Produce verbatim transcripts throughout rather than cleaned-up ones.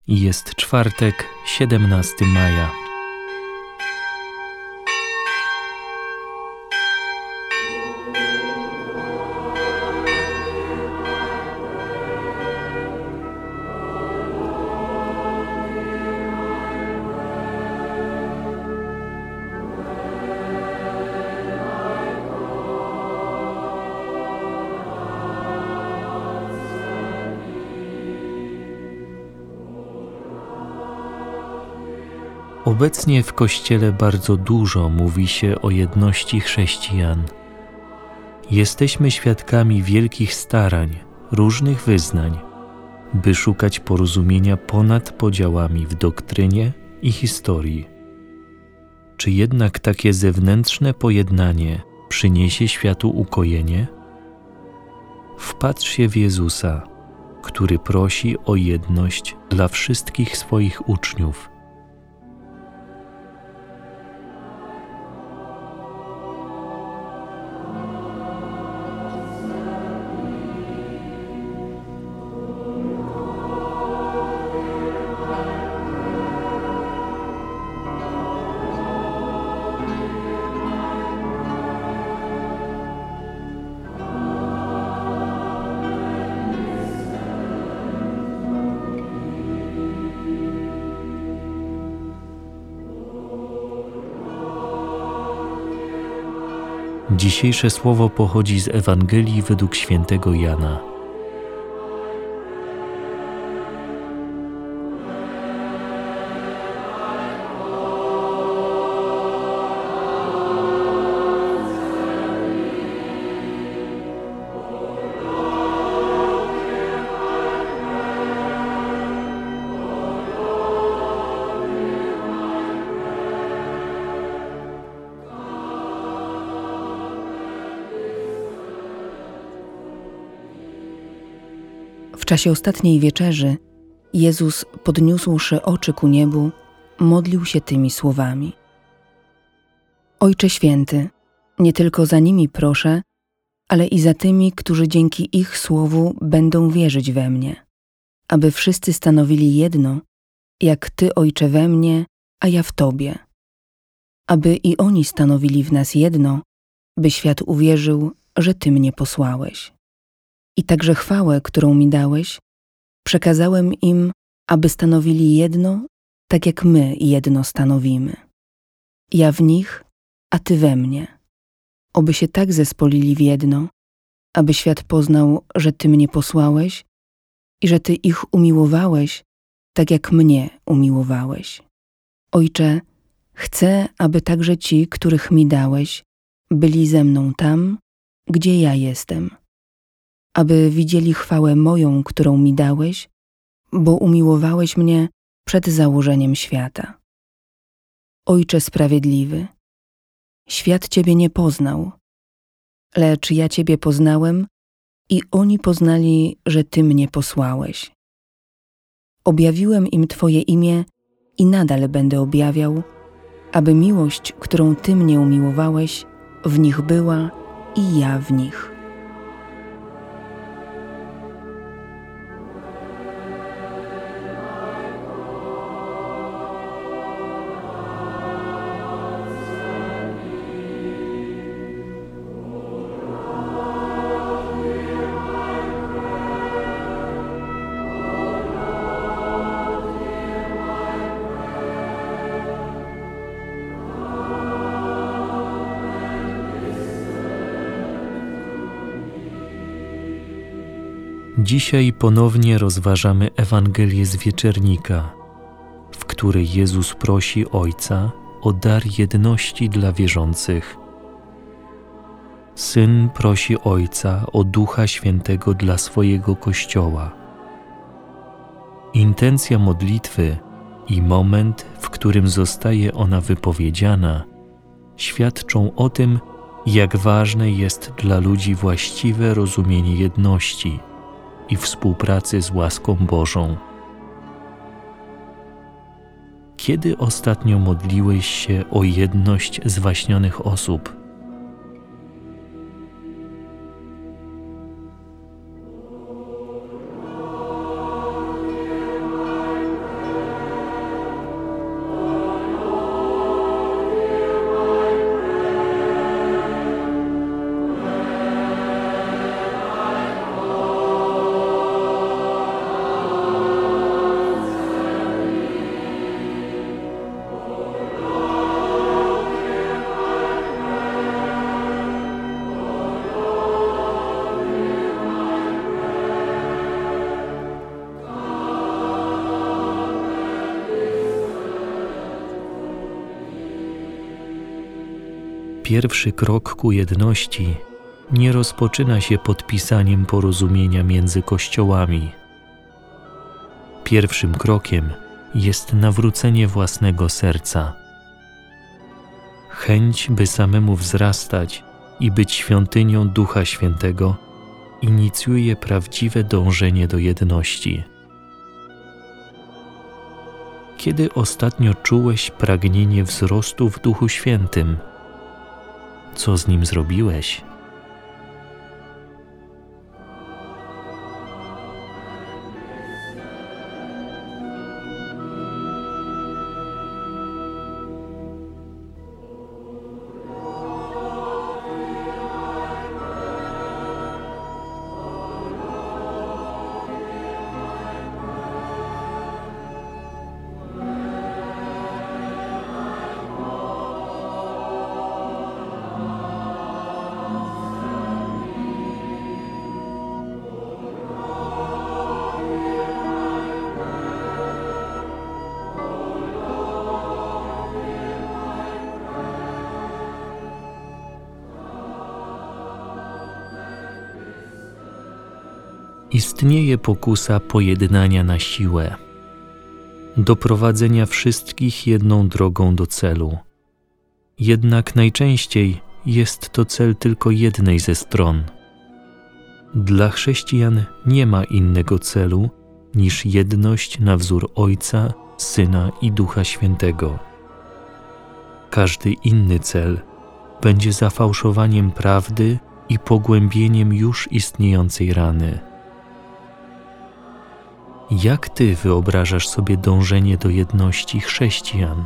Jest czwartek, siedemnastego maja. Obecnie w Kościele bardzo dużo mówi się o jedności chrześcijan. Jesteśmy świadkami wielkich starań różnych wyznań, by szukać porozumienia ponad podziałami w doktrynie i historii. Czy jednak takie zewnętrzne pojednanie przyniesie światu ukojenie? Wpatrz się w Jezusa, który prosi o jedność dla wszystkich swoich uczniów. Dzisiejsze słowo pochodzi z Ewangelii według świętego Jana. W czasie ostatniej wieczerzy Jezus, podniósłszy oczy ku niebu, modlił się tymi słowami: Ojcze Święty, nie tylko za nimi proszę, ale i za tymi, którzy dzięki ich słowu będą wierzyć we mnie, aby wszyscy stanowili jedno, jak Ty, Ojcze, we mnie, a ja w Tobie. Aby i oni stanowili w nas jedno, by świat uwierzył, że Ty mnie posłałeś. I także chwałę, którą mi dałeś, przekazałem im, aby stanowili jedno, tak jak my jedno stanowimy. Ja w nich, a Ty we mnie. Oby się tak zespolili w jedno, aby świat poznał, że Ty mnie posłałeś i że Ty ich umiłowałeś, tak jak mnie umiłowałeś. Ojcze, chcę, aby także ci, których mi dałeś, byli ze mną tam, gdzie ja jestem, aby widzieli chwałę moją, którą mi dałeś, bo umiłowałeś mnie przed założeniem świata. Ojcze sprawiedliwy, świat Ciebie nie poznał, lecz ja Ciebie poznałem i oni poznali, że Ty mnie posłałeś. Objawiłem im Twoje imię i nadal będę objawiał, aby miłość, którą Ty mnie umiłowałeś, w nich była i ja w nich. Dzisiaj ponownie rozważamy Ewangelię z Wieczernika, w której Jezus prosi Ojca o dar jedności dla wierzących. Syn prosi Ojca o Ducha Świętego dla swojego Kościoła. Intencja modlitwy i moment, w którym zostaje ona wypowiedziana, świadczą o tym, jak ważne jest dla ludzi właściwe rozumienie jedności i współpracy z łaską Bożą. Kiedy ostatnio modliłeś się o jedność zwaśnionych osób? Pierwszy krok ku jedności nie rozpoczyna się podpisaniem porozumienia między kościołami. Pierwszym krokiem jest nawrócenie własnego serca. Chęć, by samemu wzrastać i być świątynią Ducha Świętego, inicjuje prawdziwe dążenie do jedności. Kiedy ostatnio czułeś pragnienie wzrostu w Duchu Świętym? Co z nim zrobiłeś? Istnieje pokusa pojednania na siłę, doprowadzenia wszystkich jedną drogą do celu. Jednak najczęściej jest to cel tylko jednej ze stron. Dla chrześcijan nie ma innego celu niż jedność na wzór Ojca, Syna i Ducha Świętego. Każdy inny cel będzie zafałszowaniem prawdy i pogłębieniem już istniejącej rany. Jak Ty wyobrażasz sobie dążenie do jedności chrześcijan?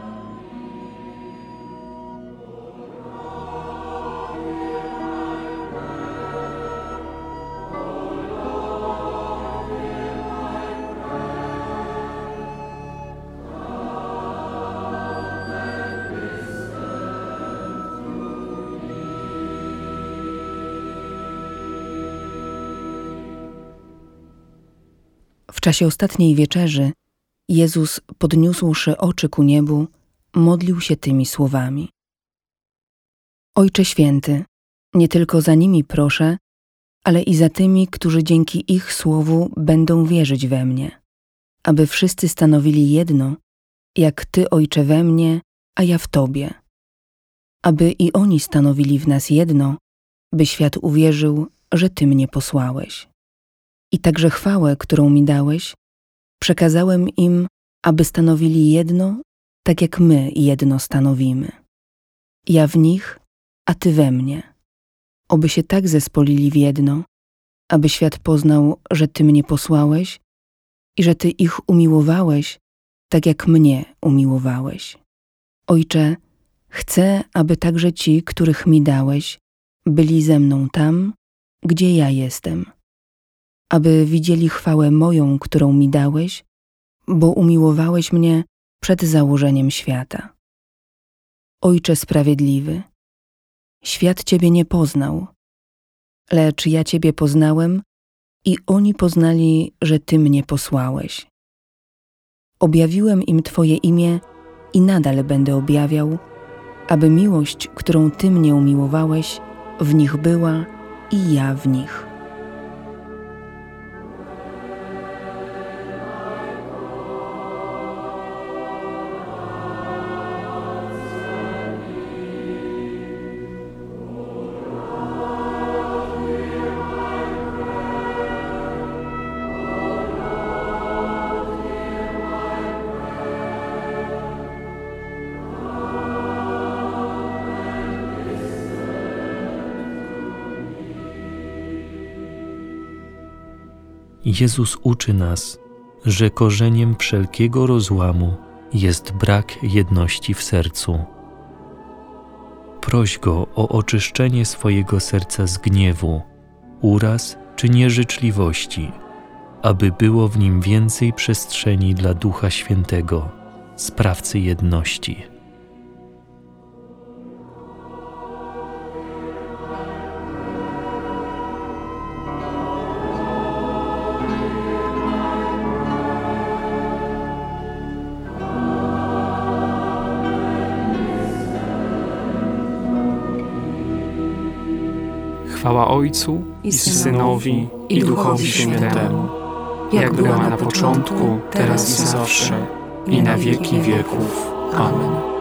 W czasie ostatniej wieczerzy Jezus, podniósłszy oczy ku niebu, modlił się tymi słowami: Ojcze Święty, nie tylko za nimi proszę, ale i za tymi, którzy dzięki ich słowu będą wierzyć we mnie, aby wszyscy stanowili jedno, jak Ty, Ojcze, we mnie, a ja w Tobie. Aby i oni stanowili w nas jedno, by świat uwierzył, że Ty mnie posłałeś. I także chwałę, którą mi dałeś, przekazałem im, aby stanowili jedno, tak jak my jedno stanowimy. Ja w nich, a Ty we mnie. Oby się tak zespolili w jedno, aby świat poznał, że Ty mnie posłałeś i że Ty ich umiłowałeś, tak jak mnie umiłowałeś. Ojcze, chcę, aby także ci, których mi dałeś, byli ze mną tam, gdzie ja jestem, aby widzieli chwałę moją, którą mi dałeś, bo umiłowałeś mnie przed założeniem świata. Ojcze sprawiedliwy, świat Ciebie nie poznał, lecz ja Ciebie poznałem i oni poznali, że Ty mnie posłałeś. Objawiłem im Twoje imię i nadal będę objawiał, aby miłość, którą Ty mnie umiłowałeś, w nich była i ja w nich. Jezus uczy nas, że korzeniem wszelkiego rozłamu jest brak jedności w sercu. Proś Go o oczyszczenie swojego serca z gniewu, uraz czy nieżyczliwości, aby było w nim więcej przestrzeni dla Ducha Świętego, sprawcy jedności. Chwała Ojcu i Synowi i Duchowi Świętemu, jak była na początku, teraz i zawsze, i na wieki wieków. Amen.